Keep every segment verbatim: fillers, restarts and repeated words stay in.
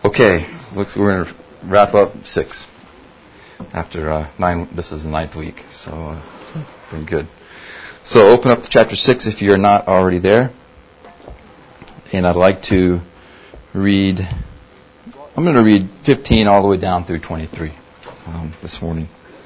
Okay, let's, we're going to wrap up six. After uh, nine, this is the ninth week, so uh, it's been good. So open up to chapter six if you're not already there. And I'd like to read, I'm going to read fifteen all the way down through twenty-three um, this morning.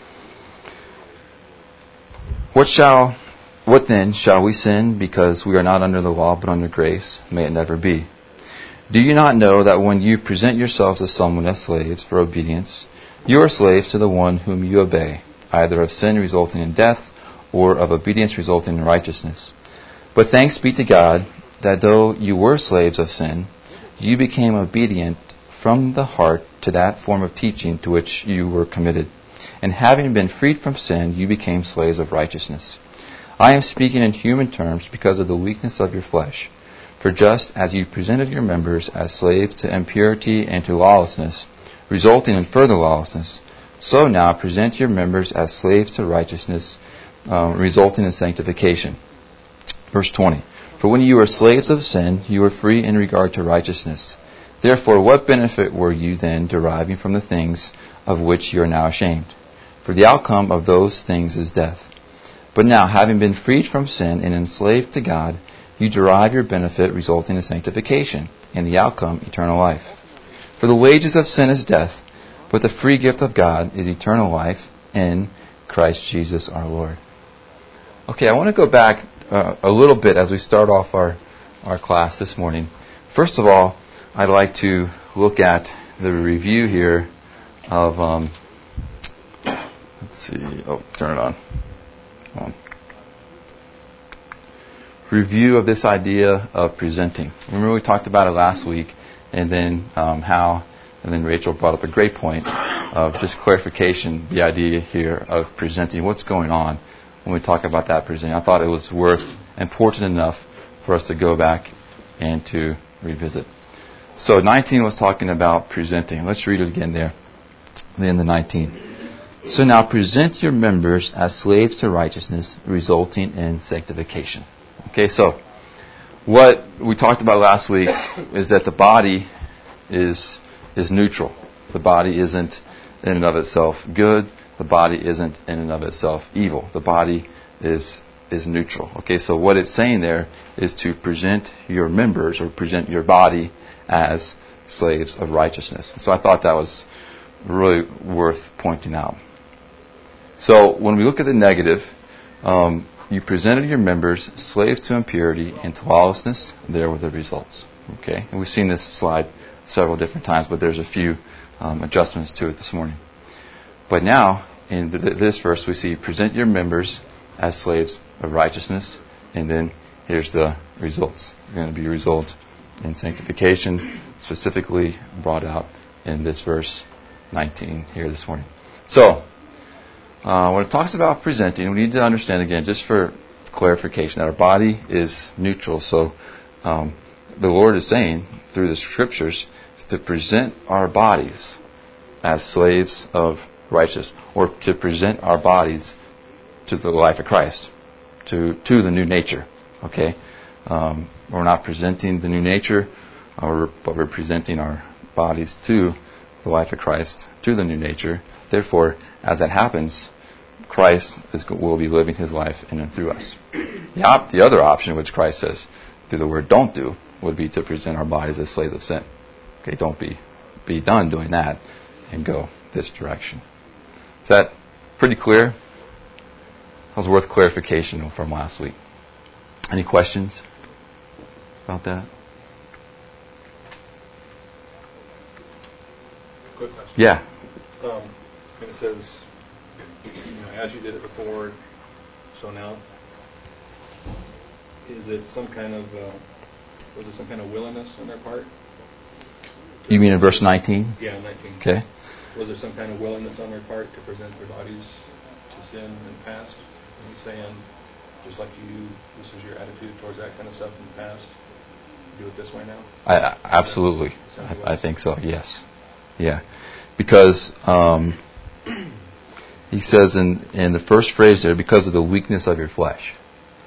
What shall, what then shall we sin because we are not under the law but under grace? May it never be. Do you not know that when you present yourselves as someone as slaves for obedience, you are slaves to the one whom you obey, either of sin resulting in death or of obedience resulting in righteousness? But thanks be to God that though you were slaves of sin, you became obedient from the heart to that form of teaching to which you were committed. And having been freed from sin, you became slaves of righteousness. I am speaking in human terms because of the weakness of your flesh. For just as you presented your members as slaves to impurity and to lawlessness, resulting in further lawlessness, so now present your members as slaves to righteousness, uh, resulting in sanctification. Verse twenty. For when you were slaves of sin, you were free in regard to righteousness. Therefore, what benefit were you then deriving from the things of which you are now ashamed? For the outcome of those things is death. But now, having been freed from sin and enslaved to God, you derive your benefit resulting in sanctification, and the outcome, eternal life. For the wages of sin is death, but the free gift of God is eternal life in Christ Jesus our Lord. Okay, I want to go back uh, a little bit as we start off our, our class this morning. First of all, I'd like to look at the review here of, um, let's see, oh, turn it on. on. Review of this idea of presenting. Remember we talked about it last week, and then um, how, and then Rachel brought up a great point of just clarification, the idea here of presenting. What's going on when we talk about that presenting? I thought it was worth, important enough for us to go back and to revisit. So nineteen was talking about presenting. Let's read it again there. Then the nineteen. So now present your members as slaves to righteousness, resulting in sanctification. Okay, so what we talked about last week is that the body is is neutral. The body isn't in and of itself good. The body isn't in and of itself evil. The body is is neutral. Okay, so what it's saying there is to present your members or present your body as slaves of righteousness. So I thought that was really worth pointing out. So when we look at the negative, um, you presented your members slaves to impurity and to lawlessness. There were the results. Okay, and we've seen this slide several different times, but there's a few um, adjustments to it this morning. But now, in th- this verse, we see present your members as slaves of righteousness, and then here's the results. They're going to be a result in sanctification, specifically brought out in this verse nineteen here this morning. So, Uh, when it talks about presenting, we need to understand again, just for clarification, that our body is neutral. So um, the Lord is saying through the Scriptures to present our bodies as slaves of righteousness, or to present our bodies to the life of Christ, to to the new nature. Okay, um, we're not presenting the new nature, or, but we're presenting our bodies to the life of Christ, to the new nature. Therefore, as that happens, Christ is, will be living His life in and through us. The, op, the other option, which Christ says through the word "don't do," would be to present our bodies as slaves of sin. Okay, don't be be done doing that and go this direction. Is that pretty clear? That was worth clarification from last week. Any questions about that? Quick question. Yeah. Um, and it says, you know, as you did it before, so now, is it some kind of, uh, was there some kind of willingness on their part? You mean in verse nineteen? Yeah, nineteen. Okay. Was there some kind of willingness on their part to present their bodies to sin in the past? And he's saying, just like you, this is your attitude towards that kind of stuff in the past, do it this way now? I, I, absolutely. I, I think so, yes. Yeah. Because um, he says in, in the first phrase there, because of the weakness of your flesh.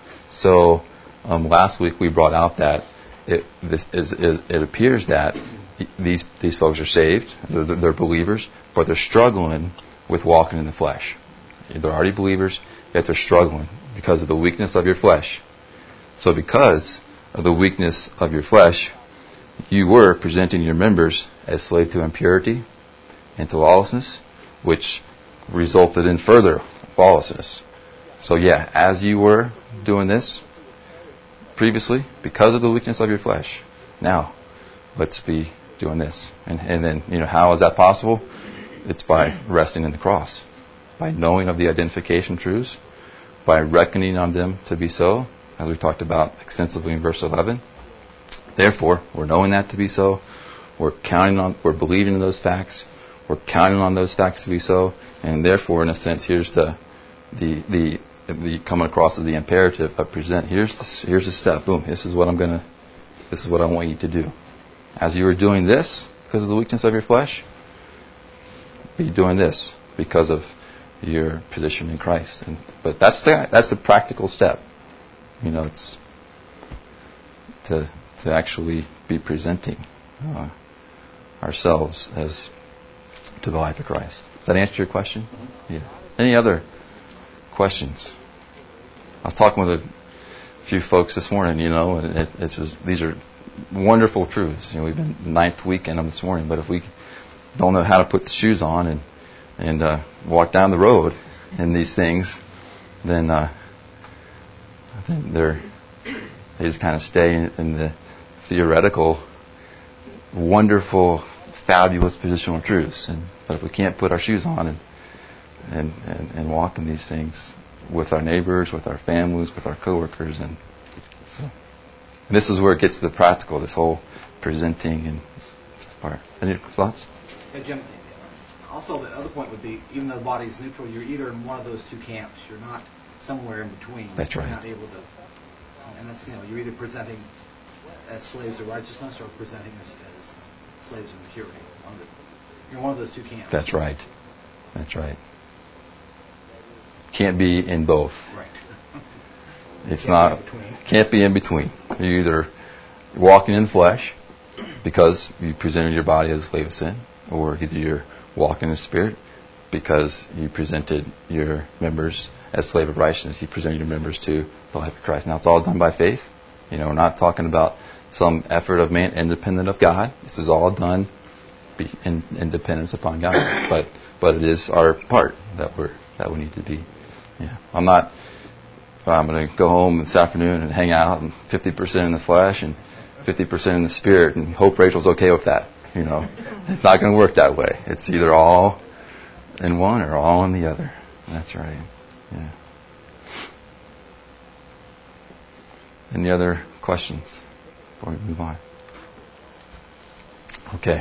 So um, last week we brought out that it, this is, is, it appears that these these folks are saved, they're, they're believers, but they're struggling with walking in the flesh. They're already believers, yet they're struggling because of the weakness of your flesh. So because of the weakness of your flesh, you were presenting your members as slave to impurity and to lawlessness, which resulted in further lawlessness. So yeah, as you were doing this previously, because of the weakness of your flesh, now let's be doing this. And, and then, you know, how is that possible? It's by resting in the cross, by knowing of the identification truths, by reckoning on them to be so, as we talked about extensively in verse eleven. Therefore, we're knowing that to be so. We're counting on, we're believing in those facts. We're counting on those facts to be so, and therefore, in a sense, here's the the the, the coming across as the imperative of present. Here's the, here's the step. Boom. This is what I'm gonna. This is what I want you to do. As you are doing this because of the weakness of your flesh, be doing this because of your position in Christ. And but that's the that's the practical step. You know, it's to to actually be presenting uh, ourselves as to the life of Christ. Does that answer your question? Mm-hmm. Yeah. Any other questions? I was talking with a few folks this morning. You know, and it, it's just, these are wonderful truths. You know, we've been ninth week in them this morning. But if we don't know how to put the shoes on and and uh, walk down the road in these things, then uh, I think they're they just kind of stay in, in the theoretical, wonderful, fabulous positional truths. And but if we can't put our shoes on and and, and, and walk in these things with our neighbors, with our families, with our coworkers, and so and this is where it gets to the practical. This whole presenting and part. Any thoughts? Hey, Jim. Also, the other point would be, even though the body is neutral, you're either in one of those two camps. You're not somewhere in between. That's right. You're not able to, and that's, you know, you're either presenting as slaves of righteousness or presenting as, as slaves of impurity. You're in one of those two camps. That's right. That's right. Can't be in both. Right. It's can't not. Be can't be in between. You're either walking in the flesh because you presented your body as a slave of sin, or either you're walking in the Spirit because you presented your members as slave of righteousness. You presented your members to the life of Christ. Now, it's all done by faith. You know, we're not talking about some effort of man independent of God. This is all done in, in dependence upon God. But but it is our part that we're that we need to be. Yeah, I'm not. I'm going to go home this afternoon and hang out and fifty percent in the flesh and fifty percent in the Spirit and hope Rachel's okay with that. You know, it's not going to work that way. It's either all in one or all in the other. That's right. Yeah. Any other questions before we move on? Okay.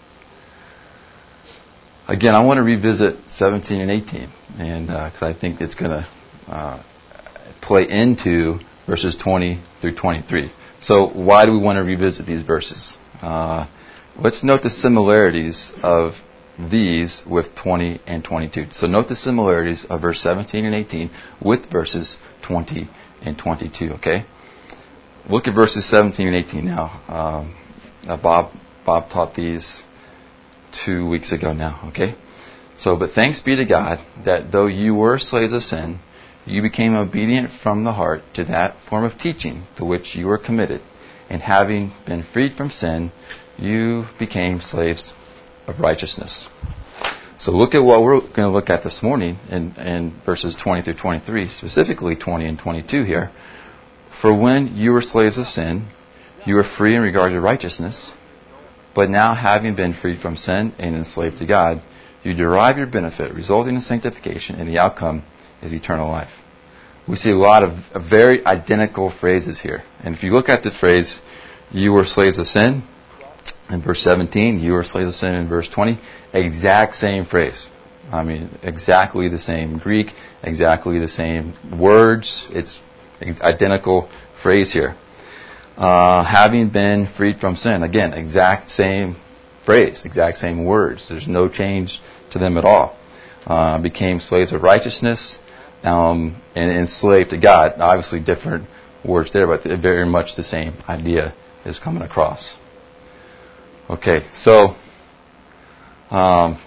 Again, I want to revisit seventeen and eighteen, and because uh, I think it's going to uh, play into verses twenty through twenty-three. So, why do we want to revisit these verses? Uh, let's note the similarities of these with twenty and twenty-two. So, note the similarities of verse seventeen and eighteen with verses twenty and twenty-two. Okay. Look at verses seventeen and eighteen now. Um, uh, Bob Bob taught these two weeks ago now, okay? So, but thanks be to God that though you were slaves of sin, you became obedient from the heart to that form of teaching to which you were committed. And having been freed from sin, you became slaves of righteousness. So look at what we're going to look at this morning in, in verses twenty through twenty-three, specifically twenty and twenty-two here. For when you were slaves of sin, you were free in regard to righteousness. But now, having been freed from sin and enslaved to God, you derive your benefit, resulting in sanctification, and the outcome is eternal life. We see a lot of, of very identical phrases here. And if you look at the phrase, you were slaves of sin, in verse seventeen, you were slaves of sin in verse twenty, exact same phrase. I mean, exactly the same Greek, exactly the same words. It's identical phrase here. Uh, having been freed from sin. Again, exact same phrase, exact same words. There's no change to them at all. Uh, became slaves of righteousness um, and enslaved to God. Obviously different words there, but very much the same idea is coming across. Okay, so um,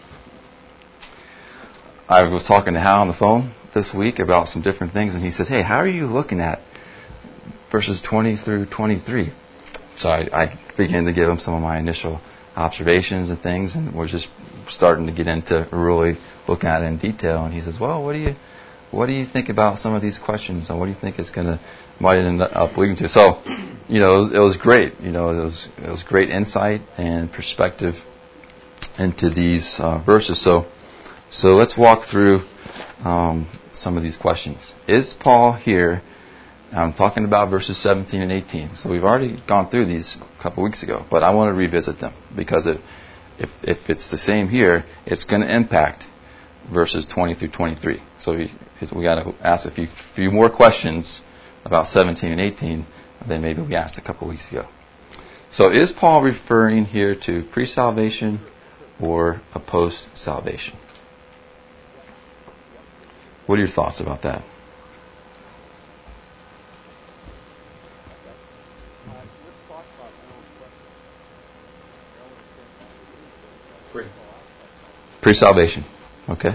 I was talking to Hal on the phone this week about some different things, and he says, "Hey, how are you looking at verses twenty through twenty-three?" So I, I began to give him some of my initial observations and things, and we're just starting to get into really looking at it in detail. And he says, "Well, what do you, what do you think about some of these questions, and what do you think it's going to might end up leading to?" So, you know, it was, it was great. You know, it was it was great insight and perspective into these uh, verses. So, so let's walk through um, some of these questions. Is Paul here? I'm talking about verses seventeen and eighteen. So we've already gone through these a couple weeks ago, but I want to revisit them because it, if if it's the same here, it's going to impact verses twenty through twenty-three. So we we got to ask a few few more questions about seventeen and eighteen than maybe we asked a couple weeks ago. So is Paul referring here to pre-salvation or a post-salvation? What are your thoughts about that? Pre. Pre-salvation. Okay.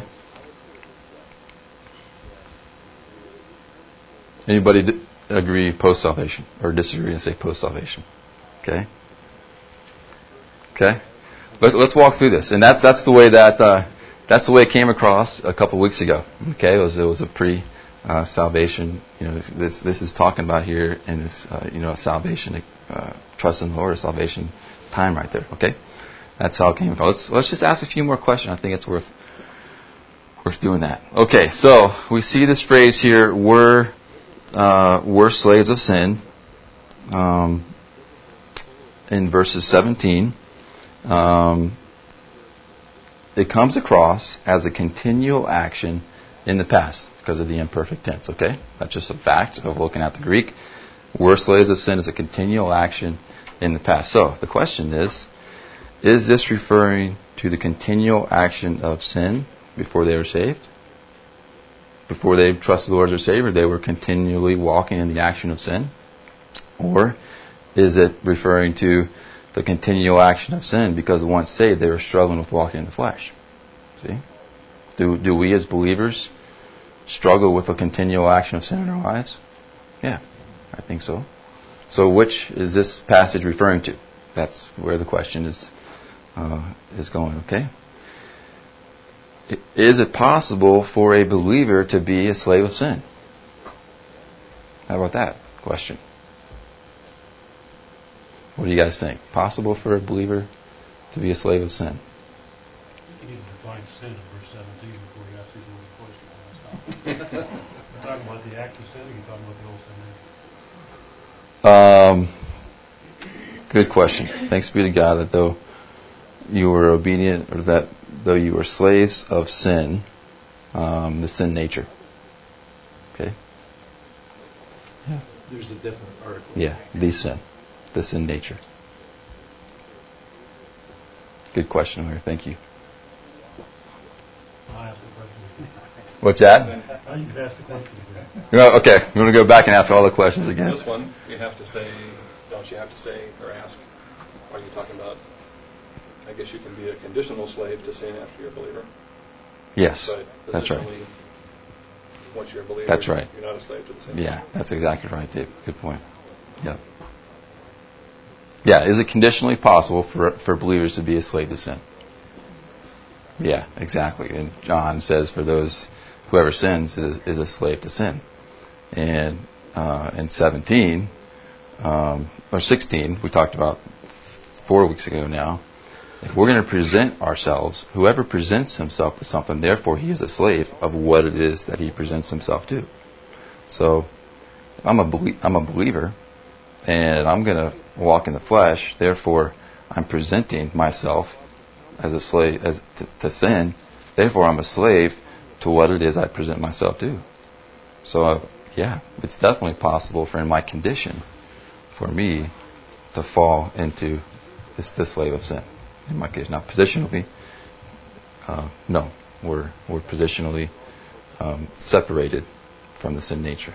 Anybody d- agree post-salvation or disagree and say post-salvation? Okay. Okay. Let's let's walk through this, and that's that's the way that uh, that's the way it came across a couple weeks ago. Okay, it was it was a pre-salvation. You know, this this is talking about here in this uh, you know salvation, uh, trust in the Lord, salvation time right there. Okay. That's how it came across. Let's, let's just ask a few more questions. I think it's worth worth doing that. Okay, so we see this phrase here: "We're uh, we're slaves of sin." Um, in verses seventeen, um, it comes across as a continual action in the past because of the imperfect tense. Okay, that's just a fact of looking at the Greek. "We're slaves of sin" is a continual action in the past. So the question is. Is this referring to the continual action of sin before they were saved? Before they trusted the Lord as their Savior, they were continually walking in the action of sin? Or is it referring to the continual action of sin because once saved, they were struggling with walking in the flesh? See? Do, do we as believers struggle with the continual action of sin in our lives? Yeah, I think so. So which is this passage referring to? That's where the question is. Uh, is going, okay? Is it possible for a believer to be a slave of sin? How about that question? What do you guys think? Possible for a believer to be a slave of sin? You need to define sin in verse seventeen before you ask these little questions. You're talking about the act of sin, or you're talking about the old sin nature? Um, good question. Thanks be to God that though you were obedient, or that though you were slaves of sin, um, the sin nature. Okay? Yeah. There's a different article. Yeah, the sin. The sin nature. Good question, Larry. Thank you. I'll ask the question. What's that? Now you can ask the question again. No, okay, I'm going to go back and ask all the questions again. This one, you have to say, don't you have to say or ask, are you talking about, I guess you can be a conditional slave to sin after you're a believer. Yes, but that's right. Once you're a believer, that's right. You're not a slave to the sin. Yeah, that's exactly right, Dave. Good point. Yeah. Yeah, is it conditionally possible for for believers to be a slave to sin? Yeah, exactly. And John says, for those, whoever sins is, is a slave to sin. And uh, in seventeen, um, or sixteen, we talked about four weeks ago now, if we're going to present ourselves, whoever presents himself to something, therefore he is a slave of what it is that he presents himself to. So, I'm a belie- I'm a believer, and I'm going to walk in the flesh, therefore I'm presenting myself as a slave as to, to sin, therefore I'm a slave to what it is I present myself to. So, uh, yeah, it's definitely possible for in my condition for me to fall into this, this slave of sin. In my case, now positionally, uh, no, we're we're positionally um, separated from the sin nature.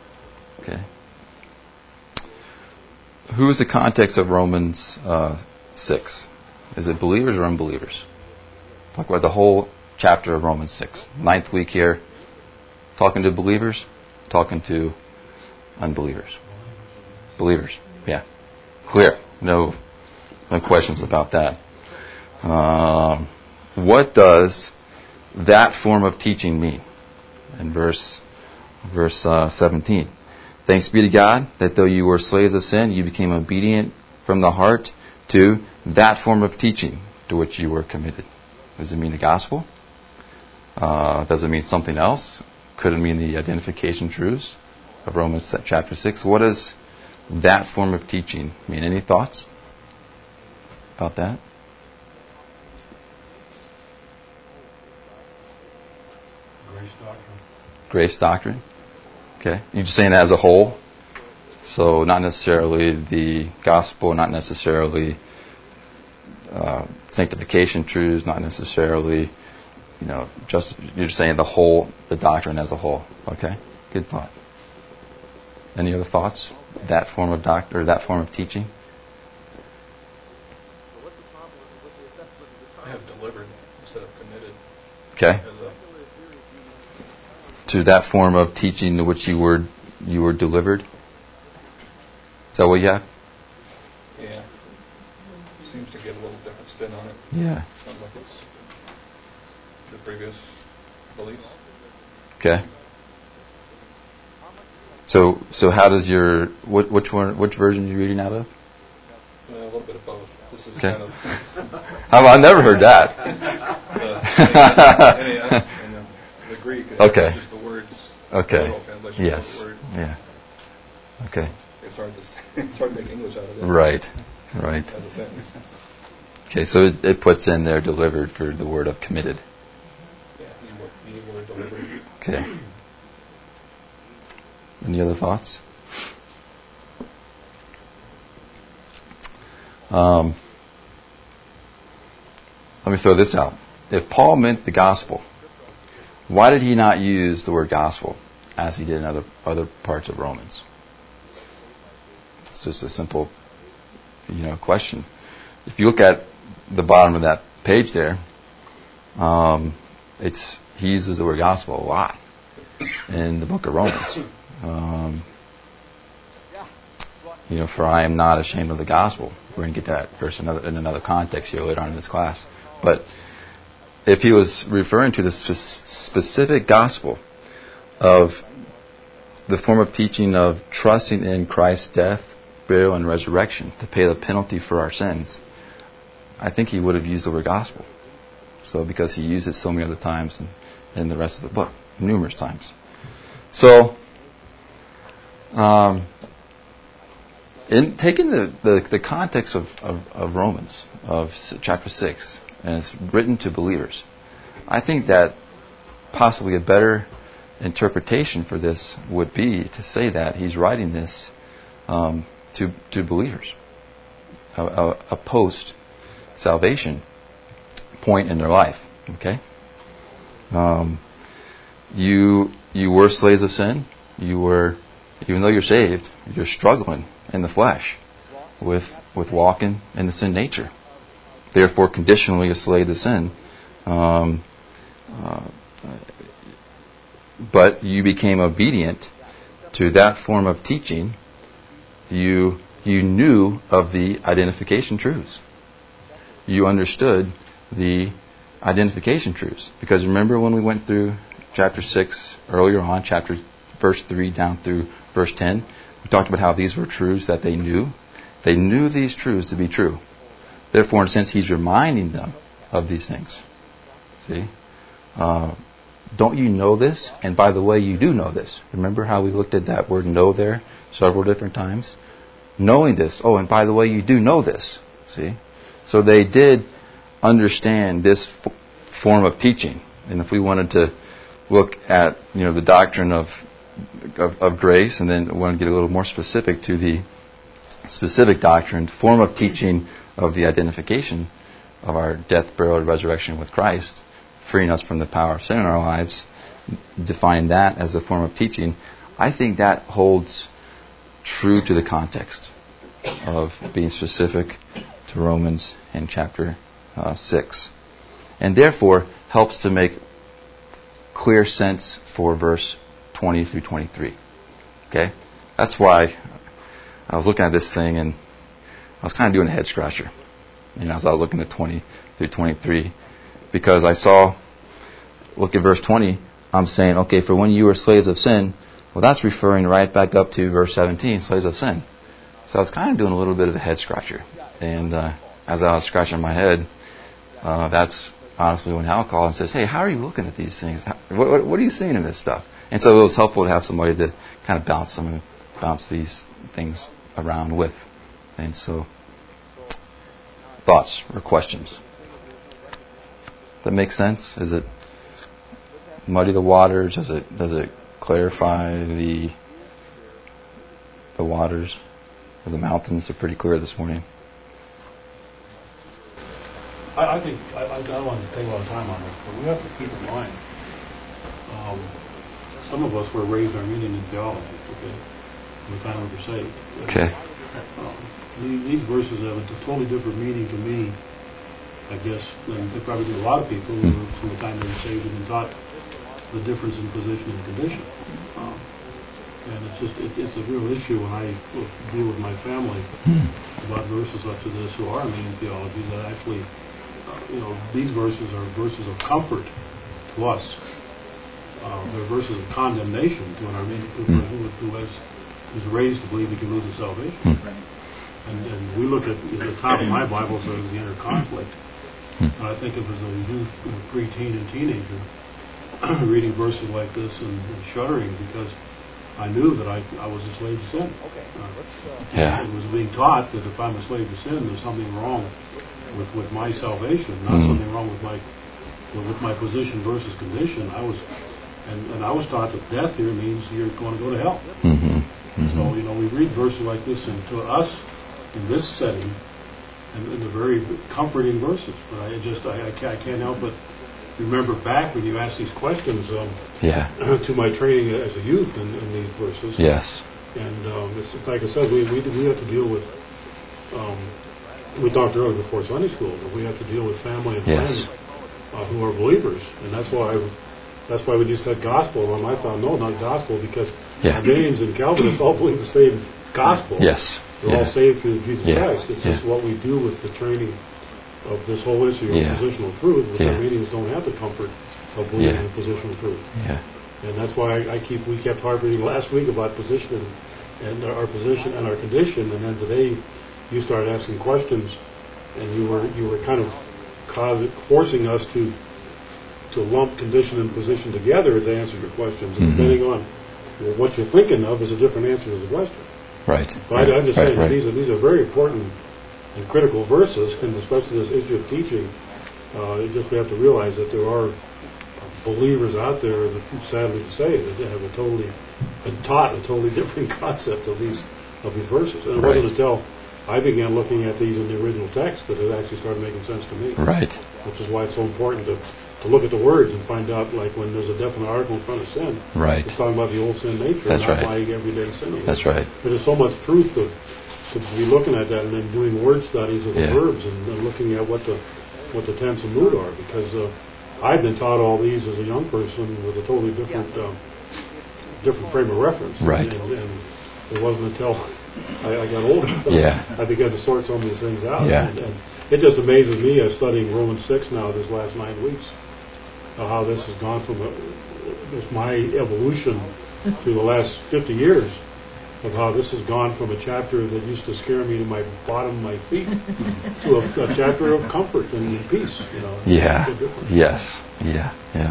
Okay. Who is the context of Romans uh, six? Is it believers or unbelievers? Talk about the whole chapter of Romans six. Ninth week here. Talking to believers, talking to unbelievers. Believers, yeah. Clear. No, no questions about that. Um, what does that form of teaching mean? In verse verse uh, seventeen. Thanks be to God that though you were slaves of sin, you became obedient from the heart to that form of teaching to which you were committed. Does it mean the gospel? Uh, does it mean something else? Could it mean the identification truths of Romans chapter six? What does that form of teaching mean? Any thoughts about that? Grace doctrine. Grace doctrine. Okay. You're just saying that as a whole? So not necessarily the gospel, not necessarily uh, sanctification truths, not necessarily, you know, just you're just saying the whole, the doctrine as a whole. Okay. Good thought. Any other thoughts? That form of doctrine, or that form of teaching? I have delivered instead of committed. Okay. As a, To that form of teaching to which you were you were delivered. Is that what you have? yeah. Seems to get a little different spin on it. Yeah. Sounds like it's the previous beliefs. Okay. So so how does your what, which one which version are you reading out of? Uh, a little bit of both. This is Okay. kind of I've, I've never heard that. the N A S and the, the Greek. It's Okay. just the words. Okay. Literal translation Yes. of the word. Yeah. Okay. It's hard to say, it's hard to make English out of it. Right. Right. As a sentence. Okay. So it, it puts in there delivered for the word of committed. Yeah. You were, you were delivered. Okay. Any other thoughts? Um, let me throw this out. If Paul meant the gospel, why did he not use the word gospel as he did in other other parts of Romans? It's just a simple, you know, question. If you look at the bottom of that page there, um, it's he uses the word gospel a lot in the book of Romans. Um, you know, for I am not ashamed of the gospel. We're going to get that verse in another, in another context here later on in this class. But if he was referring to the spe- specific gospel of the form of teaching of trusting in Christ's death, burial, and resurrection to pay the penalty for our sins, I think he would have used the word gospel. So because he used it so many other times in, in the rest of the book, numerous times. So, um, in taking the, the, the context of, of, of Romans, of chapter six, and it's written to believers, I think that possibly a better interpretation for this would be to say that he's writing this um, to to believers, a, a, a post-salvation point in their life. Okay, um, you you were slaves of sin. You were, even though you're saved, you're struggling in the flesh with with walking in the sin nature. Therefore, conditionally a slave to sin. Um, uh, but you became obedient to that form of teaching. You you knew of the identification truths. You understood the identification truths. Because remember when we went through chapter six earlier on, chapter verse three down through verse ten, we talked about how these were truths that they knew. They knew these truths to be true. Therefore, in a sense, he's reminding them of these things. See? Uh, don't you know this? And by the way, you do know this. Remember how we looked at that word know there several different times? Knowing this. Oh, and by the way, you do know this. See? So they did understand this f- form of teaching. And if we wanted to look at, you know, the doctrine of, of, of grace, and then we want to get a little more specific to the specific doctrine, form of teaching of the identification of our death, burial, and resurrection with Christ, freeing us from the power of sin in our lives, define that as a form of teaching, I think that holds true to the context of being specific to Romans in chapter uh, six. And therefore helps to make clear sense for verse twenty through twenty-three. Okay? That's why I was looking at this thing and I was kind of doing a head scratcher, you know, as I was looking at twenty through twenty-three, because I saw, look at verse twenty, I'm saying, okay, for when you were slaves of sin, well, that's referring right back up to verse seventeen, slaves of sin. So I was kind of doing a little bit of a head scratcher. And uh, as I was scratching my head, uh, that's honestly when Hal called and says, hey, how are you looking at these things? How, what, what are you seeing in this stuff? And so it was helpful to have somebody to kind of bounce some, bounce these things around with. And so, thoughts or questions? That make sense? Is it muddy the waters? Does it does it clarify the the waters? Or the mountains are pretty clear this morning. I, I think I, I don't want to take a lot of time on this, but we have to keep in mind. Um, some of us were raised Arminian in theology, okay, from the time we were saved. Okay. Um, these verses have a totally different meaning to me, I guess, than they probably do a lot of people who were, from the time they were saved and been taught the difference in position and condition. Um, and it's just it, it's a real issue when I deal with my family about verses such as this who are Arminian theology, that actually, uh, you know, these verses are verses of comfort to us. Uh, they're verses of condemnation to an Arminian who, who, who has who's raised to believe he can lose his salvation. And, and we look at, at the top of my Bible says the inner conflict. And I think of as a youth, you know, preteen and teenager, reading verses like this and, and shuddering because I knew that I, I was a slave to sin. Uh, yeah. It was being taught that if I'm a slave to sin, there's something wrong with, with my salvation, not mm-hmm. something wrong with my with my position versus condition. I was, and, and I was taught that death here means you're going to go to hell. Mm-hmm. Mm-hmm. So, you know, we read verses like this, and to us, in this setting, and, and they're very comforting verses. But I just, I, I, can't, I can't help but remember back when you asked these questions um, yeah. to my training as a youth in, in these verses. Yes. And um, it's, like I said, we, we we have to deal with, um, we talked earlier before Sunday school, but we have to deal with family and yes. friends uh, who are believers. And that's why I, that's why when you said gospel, well, I thought, no, not gospel, because yeah. Arminians and Calvinists all believe the same gospel. Yes. We're yeah. all saved through Jesus yeah. Christ. It's yeah. just what we do with the training of this whole issue yeah. of positional truth, which yeah. Arminians don't have the comfort of believing yeah. in positional truth. Yeah. And that's why I, I keep we kept harping last week about position and, and our position and our condition, and then today you started asking questions, and you were you were kind of causing, forcing us to to lump condition and position together to answer your questions, and mm-hmm. depending on well, what you're thinking of is a different answer to the question. Right. But right. I, I'm just right. saying right. that these are these are very important and critical verses, and especially this issue of teaching. Uh, it just we have to realize that there are believers out there that, sadly to say, that they have a totally been taught a totally different concept of these of these verses. And it right. wasn't until I began looking at these in the original text that it actually started making sense to me. Right. Which is why it's so important to to look at the words and find out, like when there's a definite article in front of sin, right. it's talking about the old sin nature, That's not right. my everyday sinning. That's right. There's so much truth to, to be looking at that and then doing word studies of the yeah. verbs and, and looking at what the what the tense and mood are, because uh, I've been taught all these as a young person with a totally different um, different frame of reference. Right. And, and it wasn't until I, I got older yeah. I began to sort some of these things out. Yeah. And, and it just amazes me as studying Romans six now this last nine weeks. Uh, how this has gone from a, this my evolution through the last fifty years of how this has gone from a chapter that used to scare me to my bottom of my feet to a, a chapter of comfort and peace. You know, yeah. Yes. Yeah. Yeah.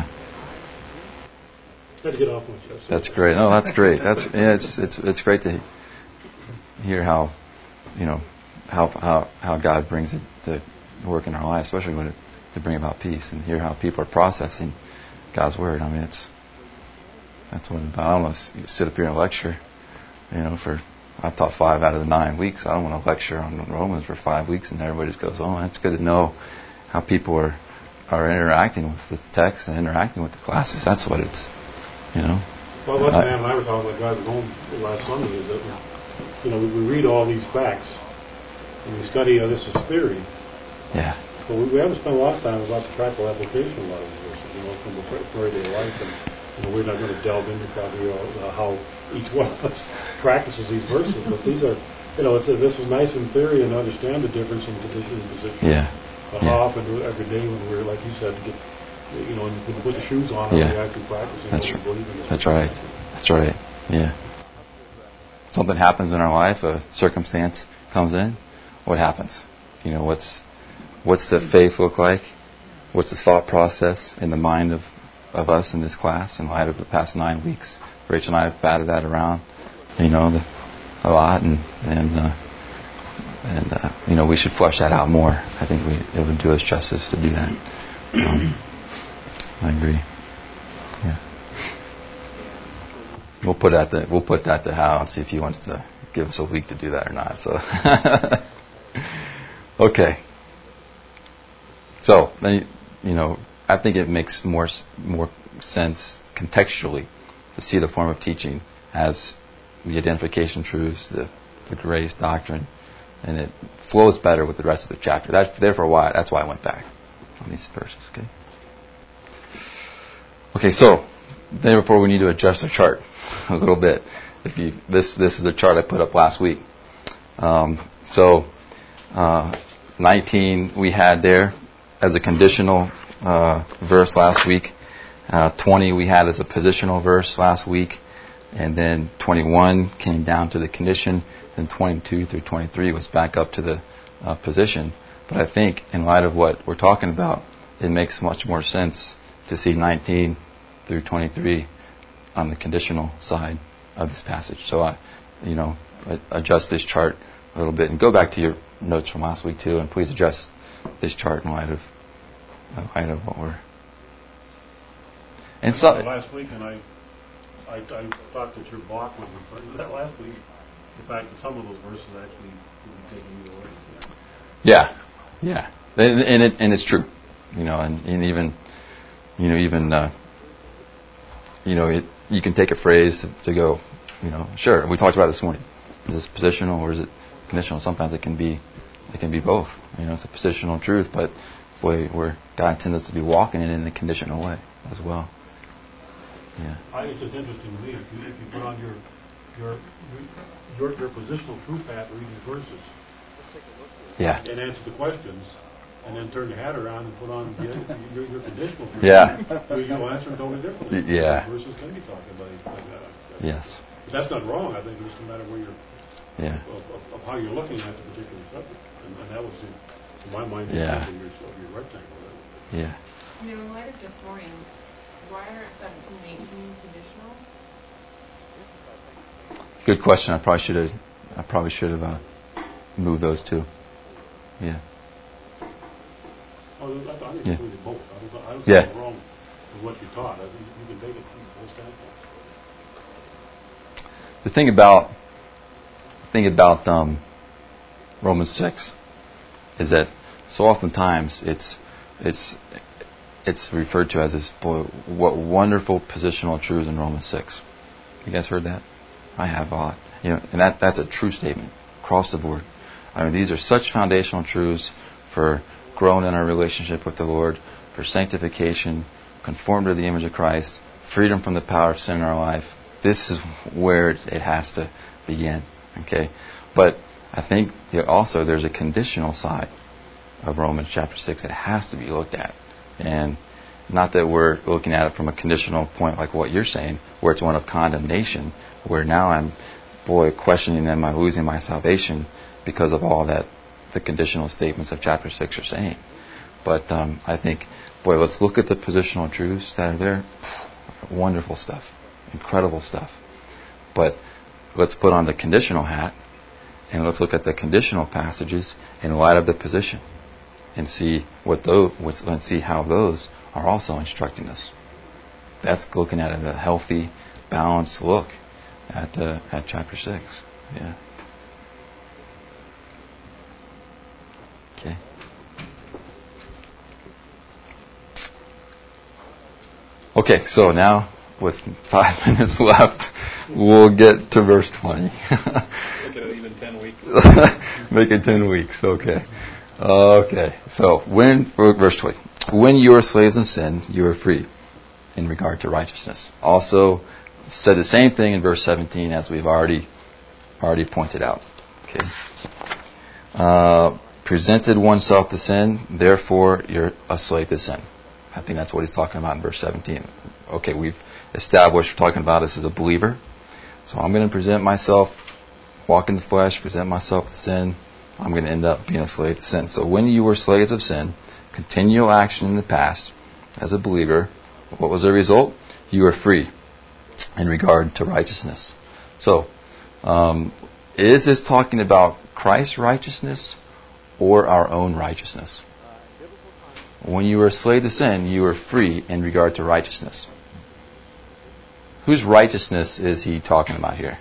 I had to get off my chest. That's great. No, that's great. That's yeah. It's it's it's great to hear how you know how how how God brings it to work in our lives, especially when it. To bring about peace and hear how people are processing God's word. I mean, it's that's what I don't want to sit up here and lecture. You know, for I've taught five out of the nine weeks. I don't want to lecture on Romans for five weeks and everybody just goes, "Oh, it's good to know how people are are interacting with this text and interacting with the classes." That's what it's, you know. Well, what Pam and I were talking about driving home last Sunday is that you know we, we read all these facts and we study, uh, this is theory, Yeah. but we, we haven't spent a lot of time about the practical application of a lot of these verses, you know, from the everyday life, and you know, we're not going to delve into probably uh, how each one of us practices these verses, but these are, you know, it's a, this is nice in theory and understand the difference in condition and position. Yeah. But Yeah. how often do every day when we're, like you said, to get, you know, when we put the shoes on, are Yeah. we actually practicing That's what we believe in? That's right. That's right. Yeah. Something happens in our life, a circumstance comes in. What happens? You know, what's what's the faith look like? What's the thought process in the mind of, of us in this class in light of the past nine weeks? Rachel and I have batted that around, you know, the, a lot, and and uh, and uh, you know, we should flesh that out more. I think we, it would do us justice to do that. Um, I agree. Yeah. We'll put that to, we'll put that to Hal and see if he wants to give us a week to do that or not. So, okay. So, you know, I think it makes more more sense contextually to see the form of teaching as the identification truths, the the grace doctrine, and it flows better with the rest of the chapter. That's therefore why that's why I went back on these verses. Okay. Okay, so therefore we need to adjust our chart a little bit. If you this this is the chart I put up last week. Um, so uh, nineteen we had there as a conditional uh, verse last week. Uh, twenty we had as a positional verse last week, and then twenty-one came down to the condition. Then twenty-two through twenty-three was back up to the uh, position. But I think in light of what we're talking about, it makes much more sense to see nineteen through twenty-three on the conditional side of this passage. So I, you know, adjust this chart a little bit and go back to your notes from last week too, and please adjust this chart in light of, in light of what we're. And so last week, and I, I, I thought that your block was referring to that last week. The fact that some of those verses actually would be taken either way. Yeah, yeah, and, and it and it's true, you know, and, and even, you know, even, uh, you know, it, you can take a phrase to go, you know, sure. We talked about it this morning. Is this positional or is it conditional? Sometimes it can be, it can be both. You know, it's a positional truth, but boy, where God intends us to be walking in it in a conditional way as well. Yeah. I, it's just interesting to me if you, if you put on your your your, your positional truth hat, read these verses. Yeah. And answer the questions, and then turn your hat around and put on the, your, your conditional truth. Yeah. You, you'll answer them totally differently. Yeah. Verses can be talking about it like that. Yes. But that's not wrong. I think it's just a matter where you're, yeah. of, of, of how you're looking at the particular subject, and, and that was, in, in my mind, yeah. of your, of your rectangle. Yeah. You know, in light of this morning, why are seventeen, eighteen conditional? Good question. I probably should have. I probably should have uh, moved those two. Yeah. Oh, I thought yeah. it was both. I was, I was yeah. wrong with what you taught. I think you can take it from both standpoints. The thing about the thing about um, Romans six is that so oftentimes it's it's it's referred to as this boy, what wonderful positional truths in Romans six. You guys heard that? I have a lot. You know, and that that's a true statement across the board. I mean, these are such foundational truths for growing in our relationship with the Lord, for sanctification, conform to the image of Christ, freedom from the power of sin in our life. This is where it has to begin. Okay, but I think also there's a conditional side of Romans chapter six that has to be looked at, and not that we're looking at it from a conditional point like what you're saying, where it's one of condemnation, where now I'm, boy, questioning, am I losing my salvation because of all that the conditional statements of chapter six are saying. But um, I think, boy, let's look at the positional truths that are there. Wonderful stuff. Incredible stuff. But let's put on the conditional hat and let's look at the conditional passages in light of the position and see what those, let's see how those are also instructing us. That's looking at a healthy, balanced look at uh, at chapter six. Yeah. Okay. Okay, so now with five minutes left, we'll get to verse twenty. Make it even ten weeks. Make it ten weeks. Okay. Okay. So when verse twenty, when you are slaves of sin, you are free in regard to righteousness. Also said the same thing in verse seventeen as we've already already pointed out. Okay. Uh, presented oneself to sin, therefore you're a slave to sin. I think that's what he's talking about in verse seventeen. Okay, we've established we're talking about this as a believer. So I'm going to present myself, walk in the flesh, present myself to sin. I'm going to end up being a slave to sin. So when you were slaves of sin, continual action in the past, as a believer, what was the result? You were free in regard to righteousness. So, um, is this talking about Christ's righteousness or our own righteousness? When you were a slave to sin, you were free in regard to righteousness. Whose righteousness is he talking about here?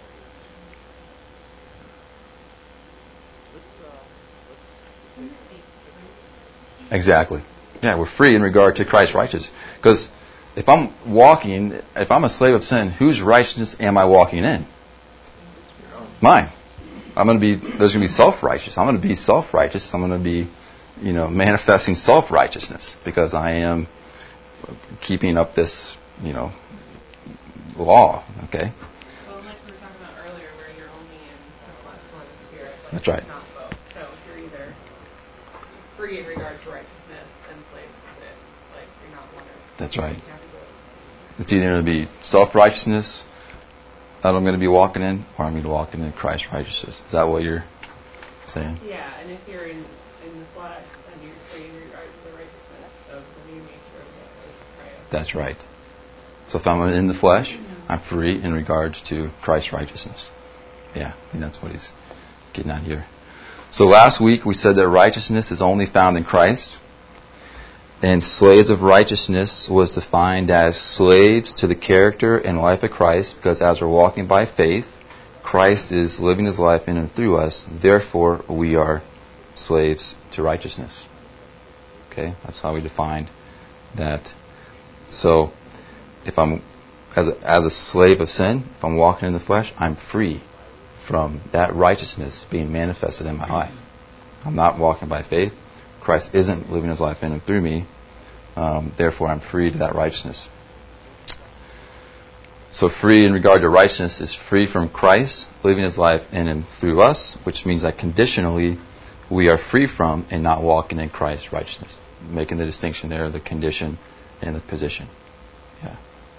Exactly. Yeah, we're free in regard to Christ's righteousness. Because if I'm walking, if I'm a slave of sin, whose righteousness am I walking in? Mine. I'm going to be, there's going to be self-righteous. I'm going to be self-righteous. I'm going to be, you know, manifesting self-righteousness because I am keeping up this, you know, law. Okay? Well, like we were talking about earlier, where you're only in the flesh or the spirit. Like That's right. Not both. So if you're either free in regard to righteousness and slaves to sin, like you're not one or That's right. you have to go with It's either going to be self-righteousness that I'm going to be walking in, or I'm going to be walking in Christ's righteousness. Is that what you're saying? Yeah, and if you're in, in the flesh, then you're free in regard to the righteousness of the new nature of the Christ. That's right. So if I'm in the flesh, I'm free in regards to Christ's righteousness. Yeah, I think that's what he's getting at here. So last week we said that righteousness is only found in Christ. And slaves of righteousness was defined as slaves to the character and life of Christ, because as we're walking by faith, Christ is living his life in and through us. Therefore, we are slaves to righteousness. Okay, that's how we defined that. So, if I'm as a, as a slave of sin, if I'm walking in the flesh, I'm free from that righteousness being manifested in my life. I'm not walking by faith. Christ isn't living his life in and through me. Um, therefore, I'm free to that righteousness. So free in regard to righteousness is free from Christ living his life in and through us, which means that conditionally we are free from and not walking in Christ's righteousness. Making the distinction there, the condition and the position. Yeah.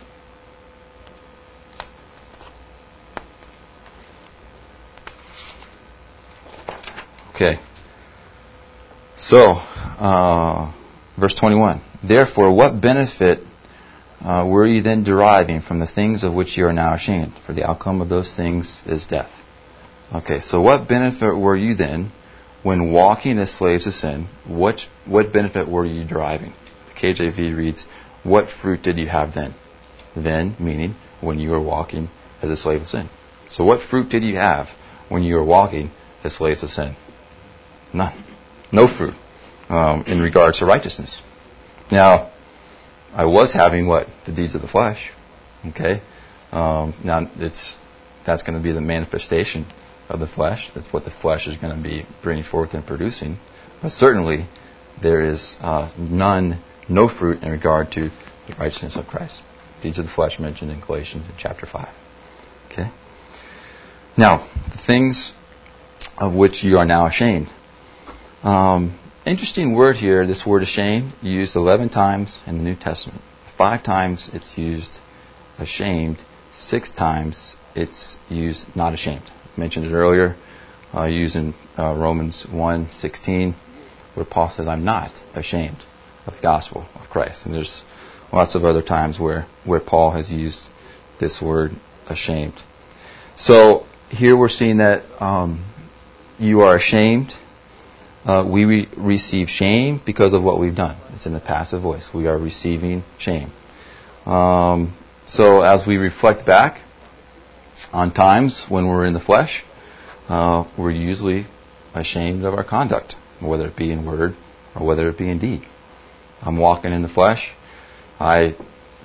Okay. So, uh, verse twenty-one. Therefore, what benefit uh, were you then deriving from the things of which you are now ashamed? For the outcome of those things is death. Okay, so what benefit were you then when walking as slaves of sin? What what benefit were you deriving? The K J V reads, what fruit did you have then? Then, meaning when you were walking as a slave of sin. So what fruit did you have when you were walking as slaves of sin? None. No fruit um, in regards to righteousness. Now, I was having what? The deeds of the flesh. Okay? Um, now, it's that's going to be the manifestation of the flesh. That's what the flesh is going to be bringing forth and producing. But certainly, there is uh, none, no fruit in regard to the righteousness of Christ. Deeds of the flesh mentioned in Galatians in chapter five. Okay? Now, the things of which you are now ashamed. Um, interesting word here, this word ashamed, used eleven times in the New Testament. Five times it's used ashamed. Six times it's used not ashamed. I mentioned it earlier, uh, used in uh, Romans one sixteen, where Paul says, I'm not ashamed of the gospel of Christ. And there's lots of other times where, where Paul has used this word ashamed. So here we're seeing that um, you are ashamed. Uh, we re- receive shame because of what we've done. It's in the passive voice. We are receiving shame. Um, so as we reflect back on times when we're in the flesh, uh, we're usually ashamed of our conduct, whether it be in word or whether it be in deed. I'm walking in the flesh. I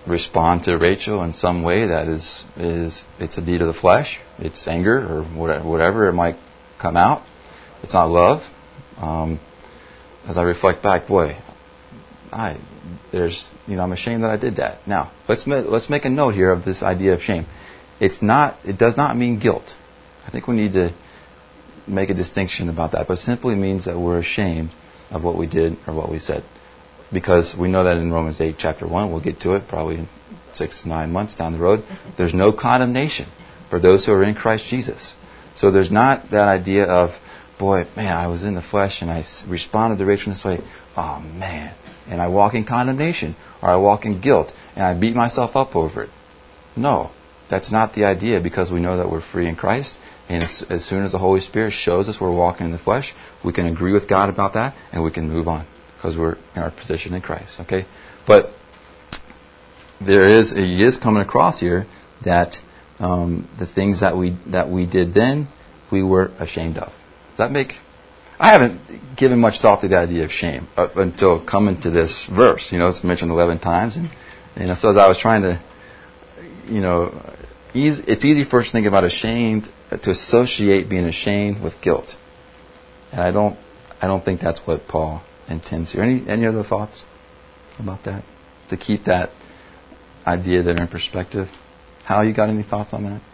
respond to Rachel in some way that is is it's a deed of the flesh, it's anger or whatever, whatever it might come out. It's not love. Um, as I reflect back, boy, I there's you know I'm ashamed that I did that. Now let's ma- let's make a note here of this idea of shame. It's not. It does not mean guilt. I think we need to make a distinction about that. But it simply means that we're ashamed of what we did or what we said. Because we know that in Romans eight, chapter one, we'll get to it probably in six, nine months down the road. There's no condemnation for those who are in Christ Jesus. So there's not that idea of, boy, man, I was in the flesh and I responded to Rachel in this way. Oh, man. And I walk in condemnation or I walk in guilt and I beat myself up over it. No, that's not the idea, because we know that we're free in Christ. And as, as soon as the Holy Spirit shows us we're walking in the flesh, we can agree with God about that and we can move on. Because we're in our position in Christ, okay? But there is, he is coming across here that um, the things that we that we did then, we were ashamed of. Does that make? I haven't given much thought to the idea of shame up until coming to this verse. You know, it's mentioned eleven times, and you know, so as I was trying to, you know, easy, it's easy for us to think about ashamed, to associate being ashamed with guilt, and I don't, I don't think that's what Paul intends here. Any any other thoughts about that? To keep that idea there in perspective. Hal, you got any thoughts on that?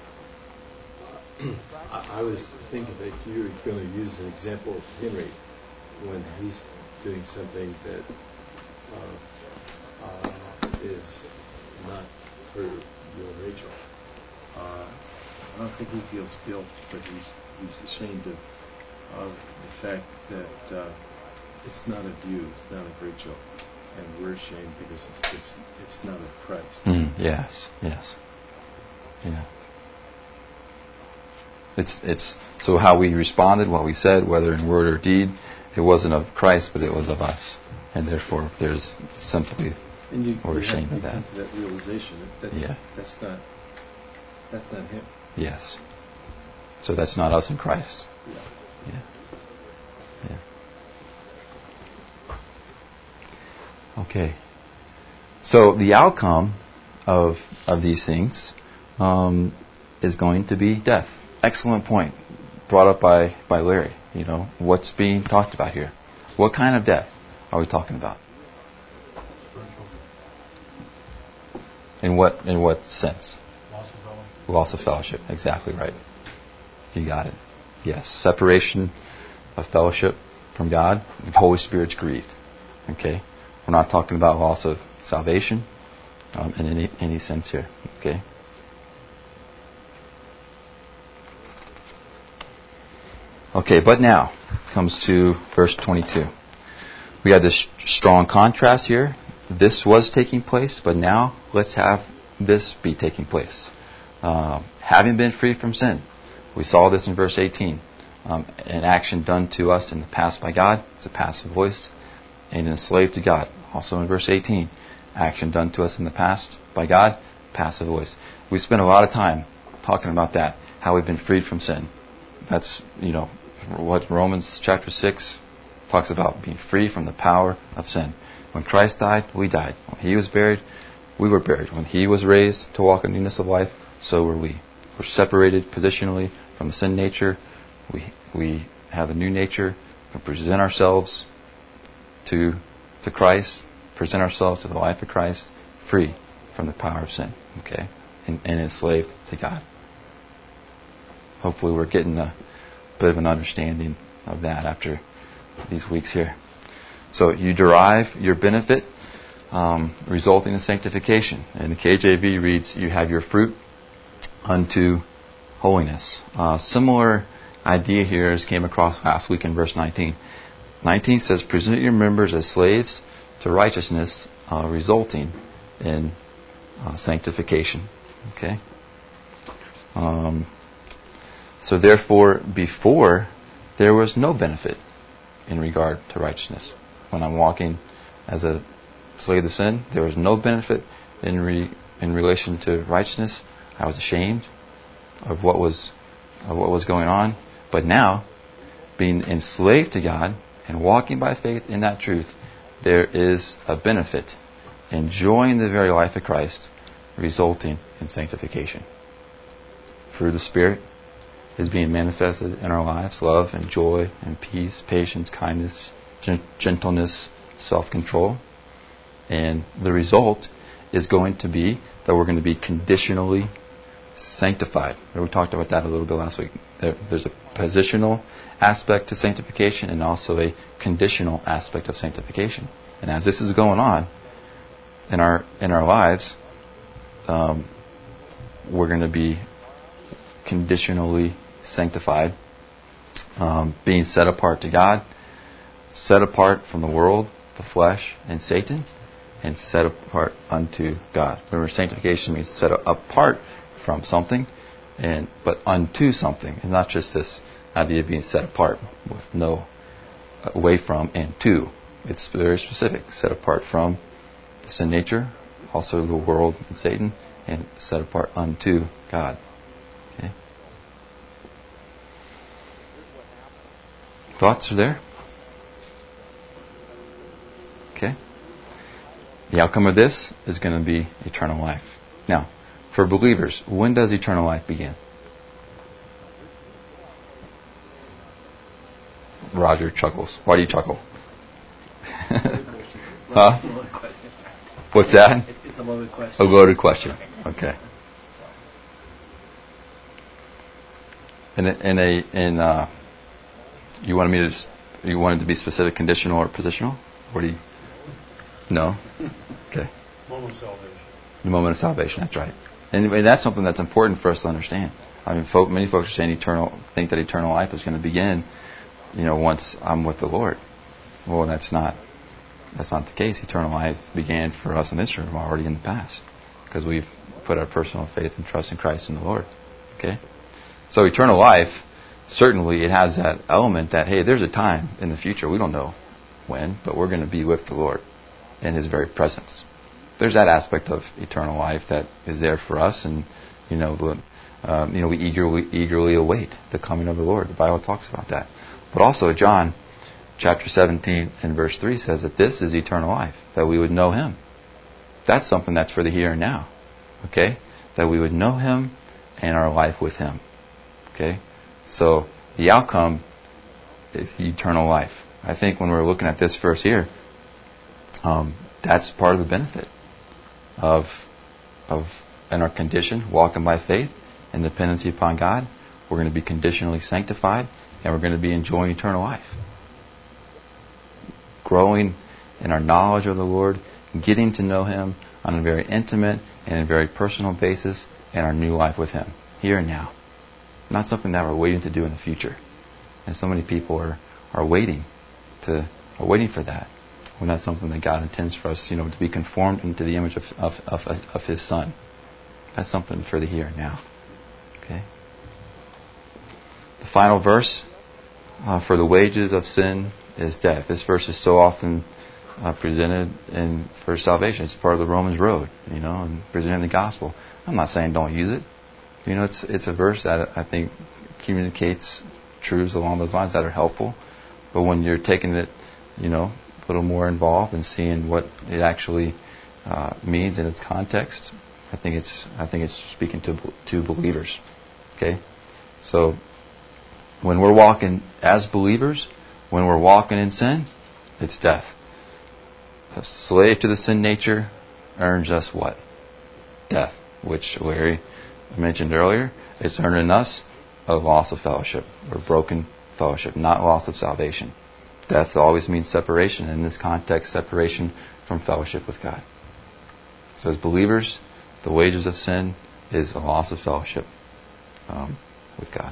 I was thinking that you were going to use an example of Henry when he's doing something that uh, uh, is not for you and Rachel. Uh, I don't think he feels guilt, but he's he's ashamed of, of the fact that uh, it's not of you, it's not of Rachel, and we're ashamed because it's it's, it's not of Christ. Mm, yes, yes, yeah. It's it's so how we responded, what we said, whether in word or deed, it wasn't of Christ, but it was of us, and therefore there's simply and you, we're you ashamed have, of that. You come to that realization that that's yeah. that's not that's not him. Yes. So that's not us in Christ. Yeah. Yeah. Yeah. Okay. So the outcome of of these things um, is going to be death. Excellent point brought up by, by Larry. You know, what's being talked about here? What kind of death are we talking about? In what in what sense? Loss of fellowship. Loss of fellowship. Exactly right. You got it. Yes. Separation of fellowship from God. The Holy Spirit's grieved. Okay. We're not talking about loss of salvation um, in any any sense here. Okay. Okay, but now comes to verse twenty-two. We had this strong contrast here. This was taking place, but now let's have this be taking place. Uh, having been free from sin. We saw this in verse eighteen. Um, an action done to us in the past by God. It's a passive voice. And enslaved to God. Also in verse eighteen. Action done to us in the past by God. Passive voice. We spent a lot of time talking about that. How we've been freed from sin. That's, you know, what Romans chapter six talks about, being free from the power of sin. When Christ died, we died. When He was buried, we were buried. When He was raised to walk in newness of life, so were we. We're separated positionally from the sin nature. We we have a new nature. We present ourselves to to Christ, present ourselves to the life of Christ, free from the power of sin. Okay, and, and enslaved to God. Hopefully, we're getting a bit of an understanding of that after these weeks here. So you derive your benefit um, resulting in sanctification. And the K J V reads, you have your fruit unto holiness. Uh, similar idea here as came across last week in verse nineteen. nineteen says, present your members as slaves to righteousness, uh, resulting in uh, sanctification. Okay? Um, so therefore, before, there was no benefit in regard to righteousness. When I'm walking as a slave to sin, there was no benefit in re, in relation to righteousness. I was ashamed of what was of what was going on. But now, being enslaved to God and walking by faith in that truth, there is a benefit enjoying the very life of Christ, resulting in sanctification. Fruit of the Spirit is being manifested in our lives: love and joy and peace, patience, kindness, gentleness, self-control. And the result is going to be that we're going to be conditionally sanctified. We talked about that a little bit last week. There's a positional aspect to sanctification and also a conditional aspect of sanctification. And as this is going on in our in our lives, um, we're going to be conditionally sanctified, um, being set apart to God, set apart from the world, the flesh, and Satan, and set apart unto God. Remember, sanctification means set apart from something, and but unto something, and not just this idea of being set apart with no away from and to. It's very specific. Set apart from the sin nature, also the world and Satan, and set apart unto God. Okay. Thoughts are there? Okay. The outcome of this is going to be eternal life. Now, for believers, when does eternal life begin? Roger chuckles. Why do you chuckle? Huh? What's that? It's, it's a loaded question. A loaded question. Okay. In a, in a in uh, you wanted me to just, you wanted to be specific, conditional or positional? What do you? No. Okay. Moment of salvation. The moment of salvation. That's right. And, and that's something that's important for us to understand. I mean, folk, many folks are saying eternal, think that eternal life is going to begin, you know, once I'm with the Lord. Well, that's not. That's not the case. Eternal life began for us in this room already in the past, because we've put our personal faith and trust in Christ and the Lord. Okay? So eternal life, certainly it has that element that, hey, there's a time in the future, we don't know when, but we're going to be with the Lord in His very presence. There's that aspect of eternal life that is there for us, and you know, the, um, you know, we eagerly eagerly await the coming of the Lord. The Bible talks about that. But also John chapter seventeen and verse three says that this is eternal life, that we would know Him. That's something that's for the here and now. Okay? That we would know Him and our life with Him. Okay? So the outcome is eternal life. I think when we're looking at this verse here, um, that's part of the benefit of of in our condition, walking by faith and dependency upon God. We're going to be conditionally sanctified, and we're going to be enjoying eternal life. Growing in our knowledge of the Lord, getting to know Him on a very intimate and a very personal basis, and our new life with Him, here and now. Not something that we're waiting to do in the future. And so many people are, are waiting to are waiting for that, when that's something that God intends for us, you know, to be conformed into the image of of, of, of His Son. That's something for the here and now. Okay. The final verse, uh, for the wages of sin is death. This verse is so often uh, presented in for salvation. It's part of the Romans road, you know, and presenting the gospel. I'm not saying don't use it. You know, it's it's a verse that I think communicates truths along those lines that are helpful. But when you're taking it, you know, a little more involved and seeing what it actually uh, means in its context, I think it's I think it's speaking to to believers. Okay, so when we're walking as believers, when we're walking in sin, it's death. A slave to the sin nature earns us what? Death, which Larry mentioned earlier. It's earning us a loss of fellowship, or broken fellowship, not loss of salvation. Death always means separation. In this context, separation from fellowship with God. So as believers, the wages of sin is a loss of fellowship um, with God.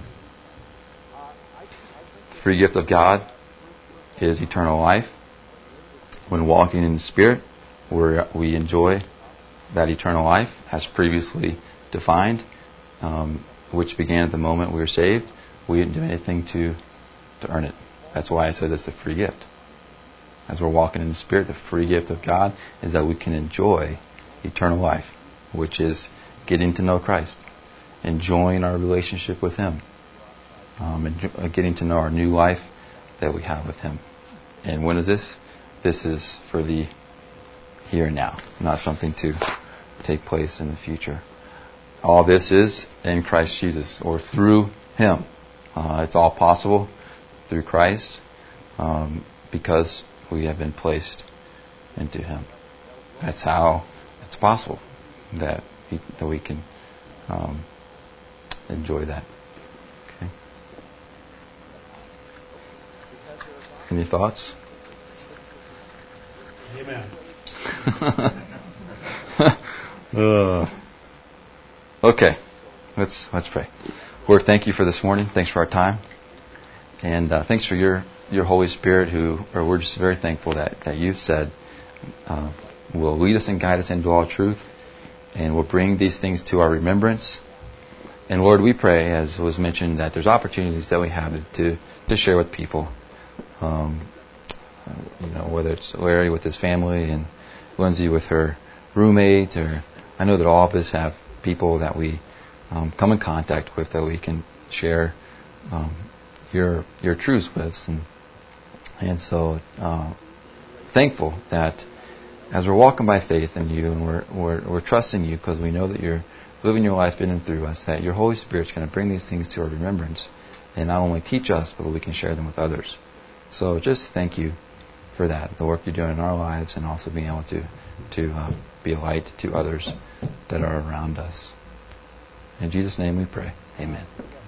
The free gift of God is eternal life. When walking in the Spirit, we're, we enjoy that eternal life as previously defined, um, which began at the moment we were saved. We didn't do anything to, to earn it. That's why I said it's a free gift. As we're walking in the Spirit, the free gift of God is that we can enjoy eternal life, which is getting to know Christ, enjoying our relationship with Him, um, and getting to know our new life that we have with Him. And when is this? This is for the here and now, not something to take place in the future. All this is in Christ Jesus, or through Him. Uh, it's all possible through Christ um, because we have been placed into Him. That's how it's possible that we, that we can um, enjoy that. Okay. Any thoughts? Amen. uh, okay, let's let's pray. Lord, thank you for this morning. Thanks for our time, and uh, thanks for your your Holy Spirit. Who, or we're just very thankful that that you've said uh, will lead us and guide us into all truth, and will bring these things to our remembrance. And Lord, we pray, as was mentioned, that there's opportunities that we have to to share with people. Um, you know, whether it's Larry with his family and Lindsay with her roommates, or I know that all of us have people that we um, come in contact with that we can share um, your your truths with, and and so uh, thankful that as we're walking by faith in you and we're we're, we're trusting you because we know that you're living your life in and through us, that your Holy Spirit's going to bring these things to our remembrance and not only teach us, but that we can share them with others. So just thank you for that, the work you're doing in our lives, and also being able to to uh, be a light to others that are around us. In Jesus' name we pray. Amen.